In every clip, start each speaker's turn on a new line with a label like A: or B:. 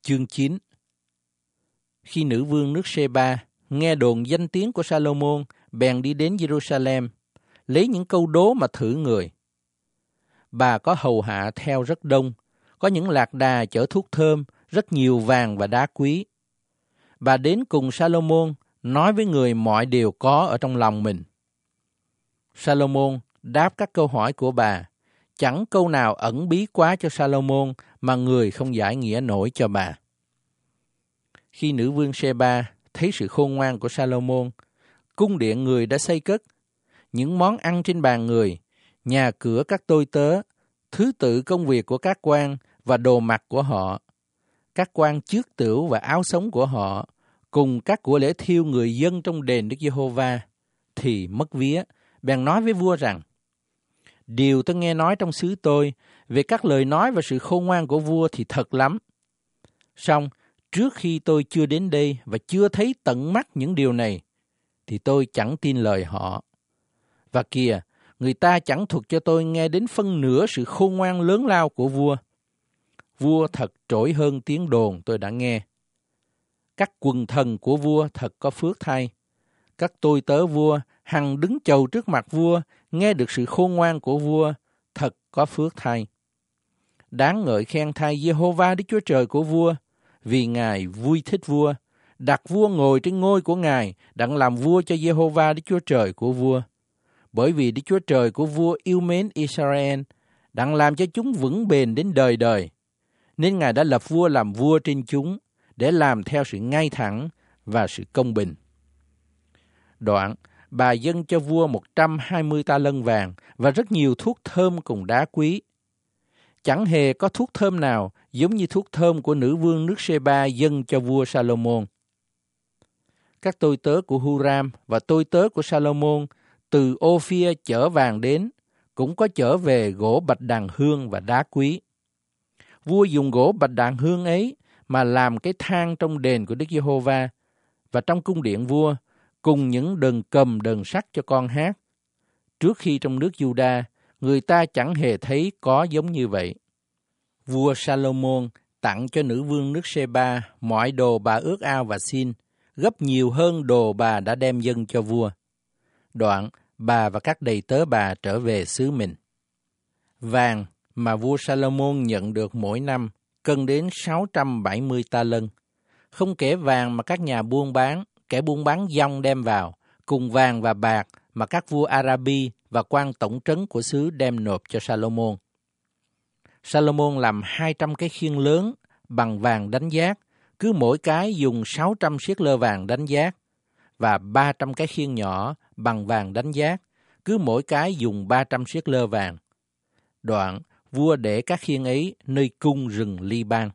A: Chương 9. Khi nữ vương nước Sê-ba nghe đồn danh tiếng của Sa-lô-môn, bèn đi đến Giê-ru-sa-lem, lấy những câu đố mà thử người. Bà có hầu hạ theo rất đông, có những lạc đà chở thuốc thơm, rất nhiều vàng và đá quý. Bà đến cùng Sa-lô-môn, nói với người mọi điều có ở trong lòng mình. Sa-lô-môn đáp các câu hỏi của bà, chẳng câu nào ẩn bí quá cho Sa-lô-môn mà người không giải nghĩa nổi cho bà. Khi nữ vương Sê-ba thấy sự khôn ngoan của Sa-lô-môn, cung điện người đã xây cất, những món ăn trên bàn người, nhà cửa các tôi tớ, thứ tự công việc của các quan và đồ mặc của họ, các quan chước tửu và áo sống của họ, cùng các của lễ thiêu người dân trong đền Đức Giê-hô-va, thì mất vía, bèn nói với vua rằng: điều tôi nghe nói trong xứ tôi về các lời nói và sự khôn ngoan của vua thì thật lắm. Song trước khi tôi chưa đến đây và chưa thấy tận mắt những điều này, thì tôi chẳng tin lời họ. Và kìa, người ta chẳng thuật cho tôi nghe đến phân nửa sự khôn ngoan lớn lao của vua. Vua thật trỗi hơn tiếng đồn tôi đã nghe. Các quần thần của vua thật có phước thay. Các tôi tớ vua hằng đứng chầu trước mặt vua, nghe được sự khôn ngoan của vua, thật có phước thay. Đáng ngợi khen thay Giê-hô-va Đức Chúa Trời của vua, vì Ngài vui thích vua, đặt vua ngồi trên ngôi của Ngài, đặng làm vua cho Giê-hô-va Đức Chúa Trời của vua. Bởi vì Đức Chúa Trời của vua yêu mến Israel, đặng làm cho chúng vững bền đến đời đời, nên Ngài đã lập vua làm vua trên chúng, để làm theo sự ngay thẳng và sự công bình. Đoạn, bà dâng cho vua 120 ta lân vàng và rất nhiều thuốc thơm cùng đá quý. Chẳng hề có thuốc thơm nào giống như thuốc thơm của nữ vương nước Sê-ba dâng cho vua Sa-lô-môn. Các tôi tớ của Hu-ram và tôi tớ của Sa-lô-môn từ Ô-phia chở vàng đến, cũng có chở về gỗ bạch đàn hương và đá quý. Vua dùng gỗ bạch đàn hương ấy mà làm cái thang trong đền của Đức Giê-hô-va và trong cung điện vua, cùng những đờn cầm đờn sắt cho con hát. Trước khi trong nước Giu-đa, người ta chẳng hề thấy có giống như vậy. Vua Sa-lô-môn tặng cho nữ vương nước Sê-ba mọi đồ bà ước ao và xin, gấp nhiều hơn đồ bà đã đem dâng cho vua. Đoạn, bà và các đầy tớ bà trở về xứ mình. Vàng mà vua Sa-lô-môn nhận được mỗi năm cân đến 670 ta lân, không kể vàng mà các nhà buôn bán, kẻ buôn bán dong đem vào, cùng vàng và bạc mà các vua Arabi và quan tổng trấn của xứ đem nộp cho Sa-lô-môn. Sa-lô-môn làm 200 cái khiên lớn bằng vàng đánh giác, cứ mỗi cái dùng 600 siết lơ vàng đánh giác, và 300 cái khiên nhỏ bằng vàng đánh giác, cứ mỗi cái dùng 300 siết lơ vàng. Đoạn, vua để các khiên ấy nơi cung rừng Li-ban.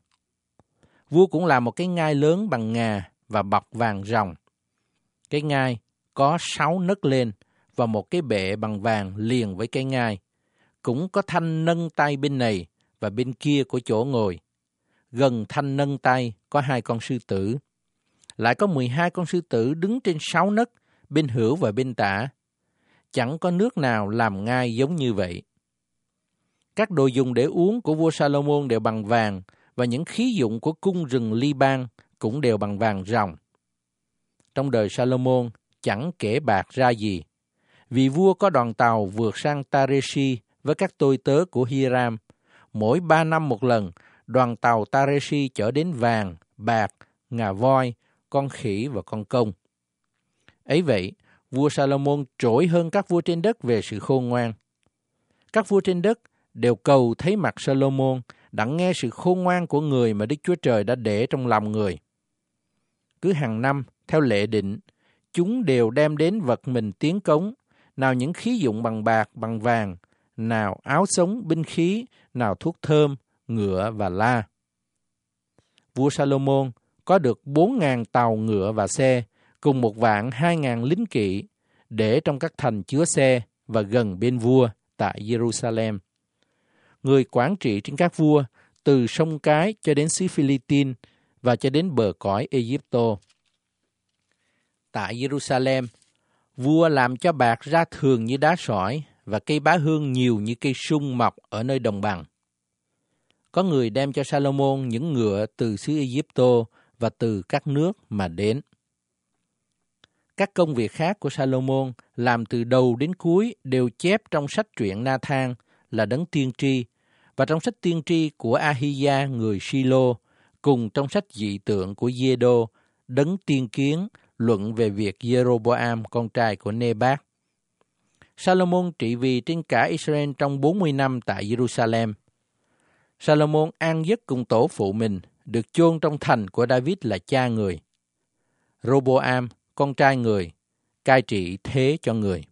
A: Vua cũng làm một cái ngai lớn bằng ngà và bọc vàng ròng. Cái ngai có 6 nấc lên và một cái bệ bằng vàng liền với cái ngai. Cũng có thanh nâng tay bên này và bên kia của chỗ ngồi. Gần thanh nâng tay có 2 con sư tử. Lại có 12 con sư tử đứng trên 6 nấc, bên hữu và bên tả. Chẳng có nước nào làm ngai giống như vậy. Các đồ dùng để uống của vua Sa-lô-môn đều bằng vàng, và những khí dụng của cung rừng Li-ban cũng đều bằng vàng ròng. Trong đời Sa-lô-môn chẳng kể bạc ra gì, vì vua có đoàn tàu vượt sang Ta-rê-si với các tôi tớ của Hi-ram. Mỗi 3 năm một lần, đoàn tàu Ta-rê-si chở đến vàng, bạc, ngà voi, con khỉ và con công. Ấy vậy, vua Sa-lô-môn trỗi hơn các vua trên đất về sự khôn ngoan. Các vua trên đất đều cầu thấy mặt Sa-lô-môn, đặng nghe sự khôn ngoan của người mà Đức Chúa Trời đã để trong lòng người. Cứ hàng năm, theo lệ định, chúng đều đem đến vật mình tiến cống, nào những khí dụng bằng bạc, bằng vàng, nào áo sống, binh khí, nào thuốc thơm, ngựa và la. Vua Sa-lô-môn có được 4.000 tàu ngựa và xe, cùng 1.200.000 lính kỵ, để trong các thành chứa xe và gần bên vua tại Giê-ru-sa-lem. Người quản trị trên các vua, từ sông Cái cho đến xứ Phi-li-tin và cho đến bờ cõi Ê-díp-tô. Tại Giê-ru-sa-lem, vua làm cho bạc ra thường như đá sỏi và cây bá hương nhiều như cây sung mọc ở nơi đồng bằng. Có người đem cho Salomon những ngựa từ xứ Ai-Cập và từ các nước mà đến. Các công việc khác của Salomon làm từ đầu đến cuối đều chép trong sách truyện Na-than là đấng tiên tri, và trong sách tiên tri của Ahia người Silo, cùng trong sách dị tượng của Giê-đô, đấng tiên kiến luận về việc Giê-rô-bô-am con trai của Nê-bát. Salomon trị vì trên cả Israel trong 40 năm tại Jerusalem. Salomon an giấc cùng tổ phụ mình, được chôn trong thành của David là cha người. Rô-bô-am, con trai người, cai trị thế cho người.